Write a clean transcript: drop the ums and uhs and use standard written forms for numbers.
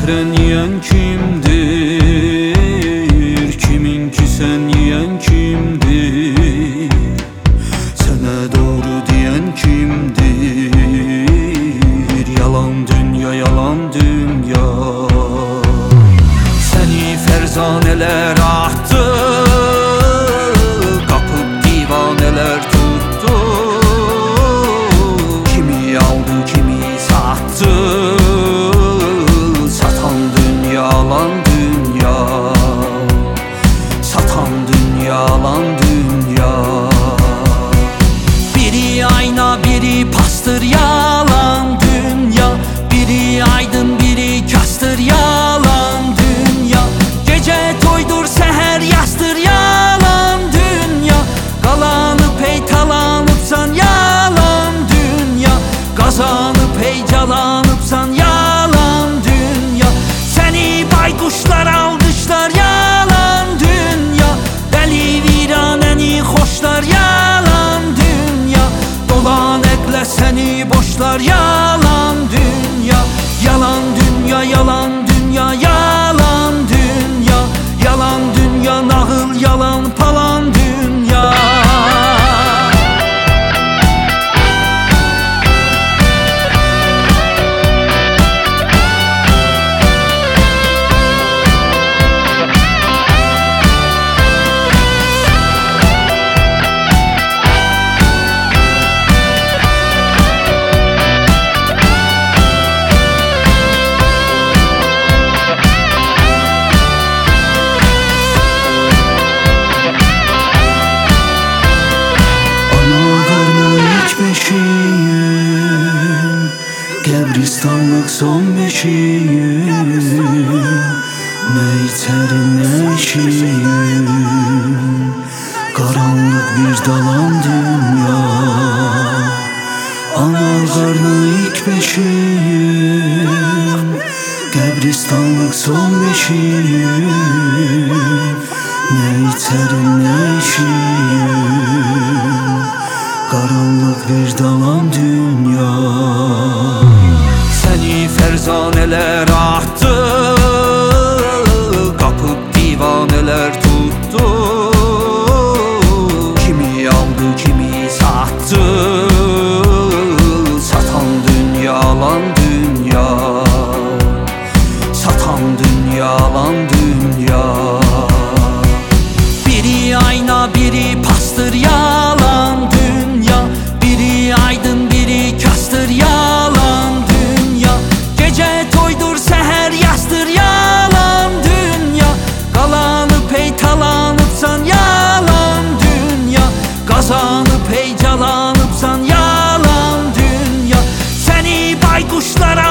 Zəhrən yeyən kimdir? Kimin ki sən yeyən kimdir? Sənə doğru deyən kimdir? Yalan dünya, yalan dünya. Səni fərzanələr atdı, qapıb divanələr tutdu. Kimi aldı, kimi sattı, satan dünya, yalan dünya. Satan dünya, yalan dünya. Biri ayna, biri pastır, yalan dünya. Biri aydın, biri kastır, yalan dünya. Gece toydur, seher yastır, yalan dünya. Qalanıb heytalanıbsan, yalan dünya. Qazanıb heyecalanıbsan, yalan dünya. Səni baykuşlar alqışlar, yalan dünya. Dəli viranəni xoşlar, yalan dünya. Dolan əqlə səni boşlar, yalan dünya. Yalan dünya, yalan dünya, yalan dünya. Yalan dünya, nağıl, yalan, palan dünya. Qəbristanlıq son beşiyim. Nə içərim, nə işiyim. Qaranlıq bir dalan dünya. Ana qarnı ilk beşiyim. Qəbristanlıq son beşiyim. Nə içərim, nə işiyim. Qaranlıq bir dalan dünya. Səni fərzanələr atdı, qapıb divanələr tutdu. Kimi aldı, kimi sattı, satan dünya, yalan dünya. Satan dünya, yalan dünya. Biri ayna, biri pastır, yalan dünya. Biri aydın, biri kastır, yalan dünya. Gece toydur, seher yastır, yalan dünya. Qalanıb heytalanıbsan, yalan dünya. Qazanıb heyecalanıbsan, yalan dünya. Səni baykuşlar